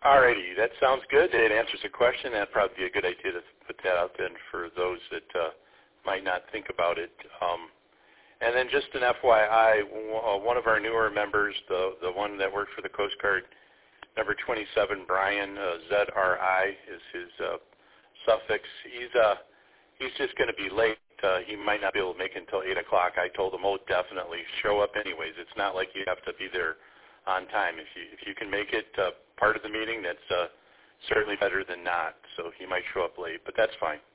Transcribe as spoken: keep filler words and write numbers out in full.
Alrighty, that sounds good. It answers a question. That'd probably be a good idea to put that out then for those that uh, might not think about it. Um, and then just an F Y I, one of our newer members, the the one that worked for the Coast Guard, number twenty-seven, Brian, uh, Z R I is his uh, suffix. He's uh, he's just going to be late. Uh, he might not be able to make it until eight o'clock. I told him, oh, definitely show up anyways. It's not like you have to be there on time. If you if you can make it uh, part of the meeting, that's uh, certainly better than not. So he might show up late, but that's fine.